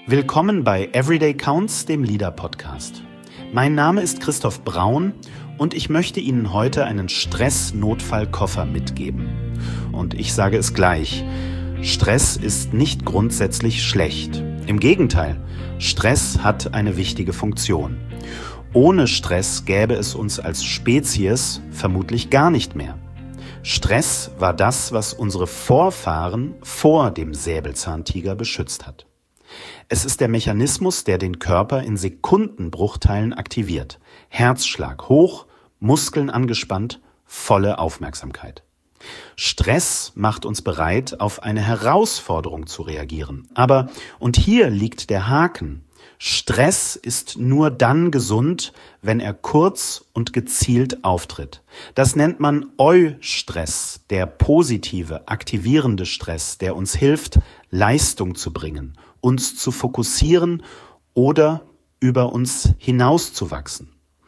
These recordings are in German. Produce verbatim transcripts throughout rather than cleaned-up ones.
Willkommen bei Everyday Counts, dem Leader-Podcast. Mein Name ist Christoph Braun und ich möchte Ihnen heute einen Stress-Notfall-Koffer mitgeben. Und ich sage es gleich, Stress ist nicht grundsätzlich schlecht. Im Gegenteil, Stress hat eine wichtige Funktion. Ohne Stress gäbe es uns als Spezies vermutlich gar nicht mehr. Stress war das, was unsere Vorfahren vor dem Säbelzahntiger beschützt hat. Es ist der Mechanismus, der den Körper in Sekundenbruchteilen aktiviert. Herzschlag hoch, Muskeln angespannt, volle Aufmerksamkeit. Stress macht uns bereit, auf eine Herausforderung zu reagieren. Aber, und hier liegt der Haken, Stress ist nur dann gesund, wenn er kurz und gezielt auftritt. Das nennt man Eustress, der positive, aktivierende Stress, der uns hilft, Leistung zu bringen, uns zu fokussieren oder über uns hinauszuwachsen.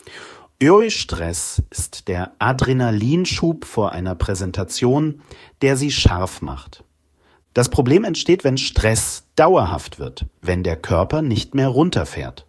Eustress ist der Adrenalinschub vor einer Präsentation, der sie scharf macht. Das Problem entsteht, wenn Stress dauerhaft wird, wenn der Körper nicht mehr runterfährt.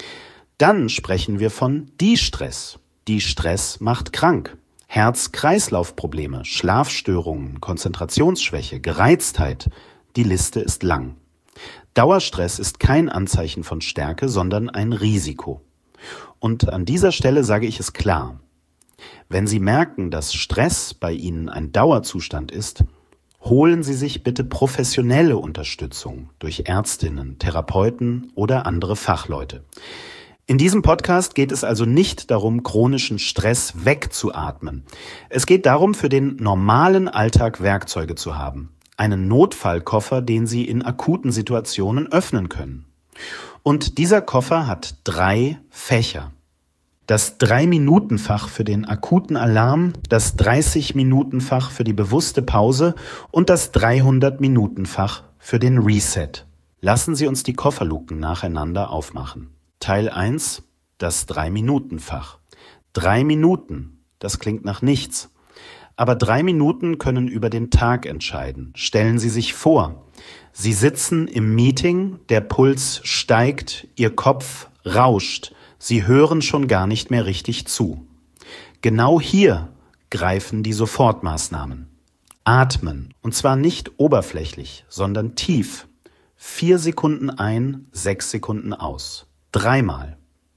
Dann sprechen wir von Distress. Distress macht krank. Herz-Kreislauf-Probleme, Schlafstörungen, Konzentrationsschwäche, Gereiztheit. Die Liste ist lang. Dauerstress ist kein Anzeichen von Stärke, sondern ein Risiko. Und an dieser Stelle sage ich es klar. Wenn Sie merken, dass Stress bei Ihnen ein Dauerzustand ist, holen Sie sich bitte professionelle Unterstützung durch Ärztinnen, Therapeuten oder andere Fachleute. In diesem Podcast geht es also nicht darum, chronischen Stress wegzuatmen. Es geht darum, für den normalen Alltag Werkzeuge zu haben. Einen Notfallkoffer, den Sie in akuten Situationen öffnen können. Und dieser Koffer hat drei Fächer. Das Drei-Minuten-Fach für den akuten Alarm, das dreißig-Minuten-Fach für die bewusste Pause und das dreihundert-Minuten-Fach für den Reset. Lassen Sie uns die Kofferluken nacheinander aufmachen. Teil eins, das Drei-Minuten-Fach. Drei Minuten, das klingt nach nichts. Aber drei Minuten können über den Tag entscheiden. Stellen Sie sich vor, Sie sitzen im Meeting, der Puls steigt, Ihr Kopf rauscht. Sie hören schon gar nicht mehr richtig zu. Genau hier greifen die Sofortmaßnahmen. Atmen, und zwar nicht oberflächlich, sondern tief. Vier Sekunden ein, sechs Sekunden aus. Dreimal.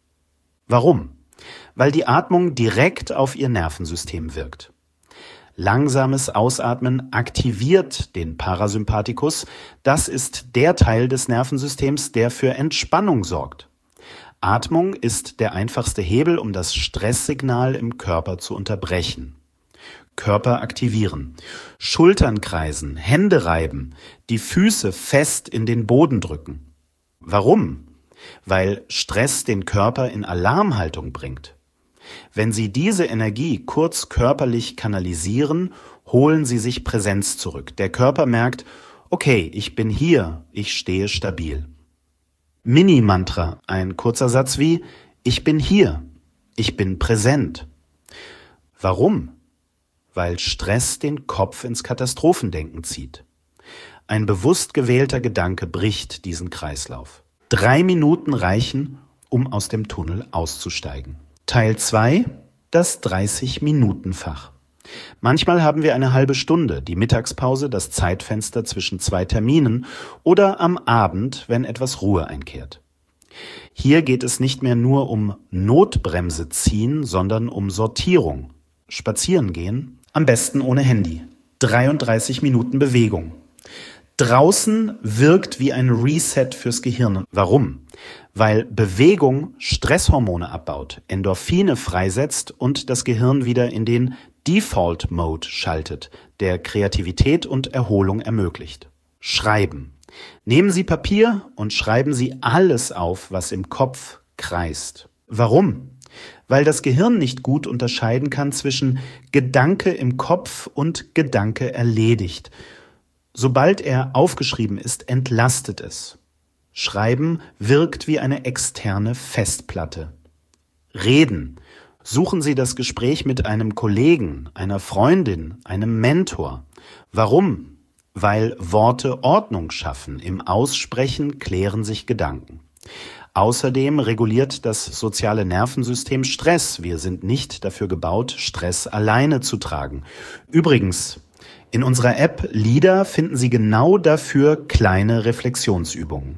Warum? Weil die Atmung direkt auf Ihr Nervensystem wirkt. Langsames Ausatmen aktiviert den Parasympathikus. Das ist der Teil des Nervensystems, der für Entspannung sorgt. Atmung ist der einfachste Hebel, um das Stresssignal im Körper zu unterbrechen. Körper aktivieren, Schultern kreisen, Hände reiben, die Füße fest in den Boden drücken. Warum? Weil Stress den Körper in Alarmhaltung bringt. Wenn Sie diese Energie kurz körperlich kanalisieren, holen Sie sich Präsenz zurück. Der Körper merkt, okay, ich bin hier, ich stehe stabil. Mini-Mantra, ein kurzer Satz wie, ich bin hier, ich bin präsent. Warum? Weil Stress den Kopf ins Katastrophendenken zieht. Ein bewusst gewählter Gedanke bricht diesen Kreislauf. Drei Minuten reichen, um aus dem Tunnel auszusteigen. Teil zwei, das dreißig-Minuten-Fach. Manchmal haben wir eine halbe Stunde, die Mittagspause, das Zeitfenster zwischen zwei Terminen oder am Abend, wenn etwas Ruhe einkehrt. Hier geht es nicht mehr nur um Notbremse ziehen, sondern um Sortierung. Spazieren gehen, am besten ohne Handy. dreiunddreißig Minuten Bewegung. Draußen wirkt wie ein Reset fürs Gehirn. Warum? Weil Bewegung Stresshormone abbaut, Endorphine freisetzt und das Gehirn wieder in den Default Mode schaltet, der Kreativität und Erholung ermöglicht. Schreiben. Nehmen Sie Papier und schreiben Sie alles auf, was im Kopf kreist. Warum? Weil das Gehirn nicht gut unterscheiden kann zwischen Gedanke im Kopf und Gedanke erledigt. Sobald er aufgeschrieben ist, entlastet es. Schreiben wirkt wie eine externe Festplatte. Reden. Suchen Sie das Gespräch mit einem Kollegen, einer Freundin, einem Mentor. Warum? weil Worte Ordnung schaffen. Im Aussprechen klären sich Gedanken. Außerdem reguliert das soziale Nervensystem Stress. Wir sind nicht dafür gebaut, Stress alleine zu tragen. Übrigens, in unserer App LEADER finden Sie genau dafür kleine Reflexionsübungen.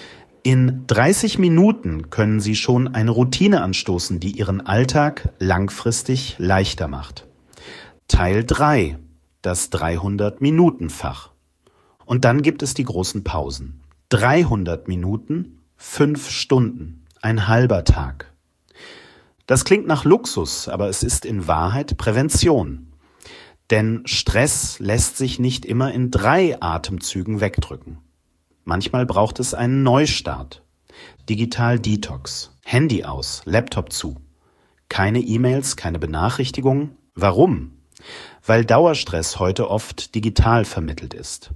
In dreißig Minuten können Sie schon eine Routine anstoßen, die Ihren Alltag langfristig leichter macht. Teil drei, das dreihundert-Minuten-Fach. Und dann gibt es die großen Pausen. dreihundert Minuten, fünf Stunden, ein halber Tag. Das klingt nach Luxus, aber es ist in Wahrheit Prävention. Denn Stress lässt sich nicht immer in drei Atemzügen wegdrücken. Manchmal braucht es einen Neustart. Digital Detox, Handy aus, Laptop zu. Keine E-Mails, keine Benachrichtigungen. Warum? Weil Dauerstress heute oft digital vermittelt ist.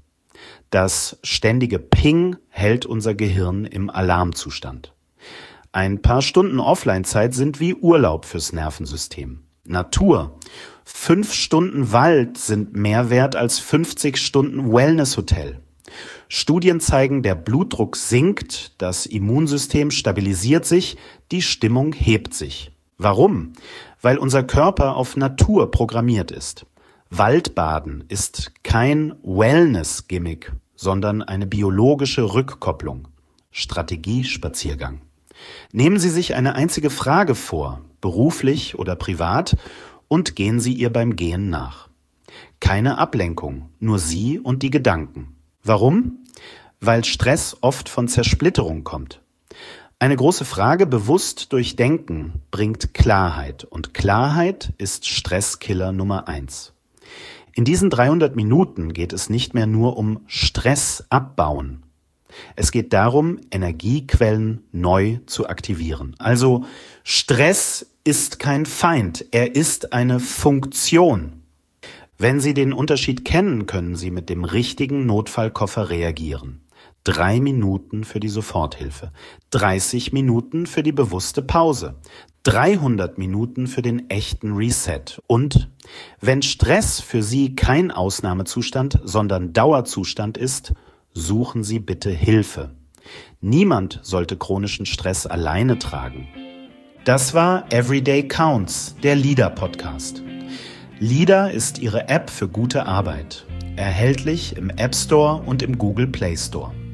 Das ständige Ping hält unser Gehirn im Alarmzustand. Ein paar Stunden Offline-Zeit sind wie Urlaub fürs Nervensystem. Natur. Fünf Stunden Wald sind mehr wert als fünfzig Stunden Wellness-Hotel. Studien zeigen, der Blutdruck sinkt, das Immunsystem stabilisiert sich, die Stimmung hebt sich. Warum? Weil unser Körper auf Natur programmiert ist. Waldbaden ist kein Wellness-Gimmick, sondern eine biologische Rückkopplung. Strategiespaziergang. Nehmen Sie sich eine einzige Frage vor, beruflich oder privat, und gehen Sie ihr beim Gehen nach. Keine Ablenkung, nur Sie und die Gedanken. Warum? Weil Stress oft von Zersplitterung kommt. Eine große Frage bewusst durchdenken bringt Klarheit, und Klarheit ist Stresskiller Nummer eins. In diesen dreihundert Minuten geht es nicht mehr nur um Stress abbauen. Es geht darum, Energiequellen neu zu aktivieren. Also Stress ist kein Feind, er ist eine Funktion. Wenn Sie den Unterschied kennen, können Sie mit dem richtigen Notfallkoffer reagieren. Drei Minuten für die Soforthilfe, dreißig Minuten für die bewusste Pause, dreihundert Minuten für den echten Reset. Und wenn Stress für Sie kein Ausnahmezustand, sondern Dauerzustand ist, suchen Sie bitte Hilfe. Niemand sollte chronischen Stress alleine tragen. Das war Everyday Counts, der LEADER-Podcast. LEADER ist Ihre App für gute Arbeit. Erhältlich im App Store und im Google Play Store.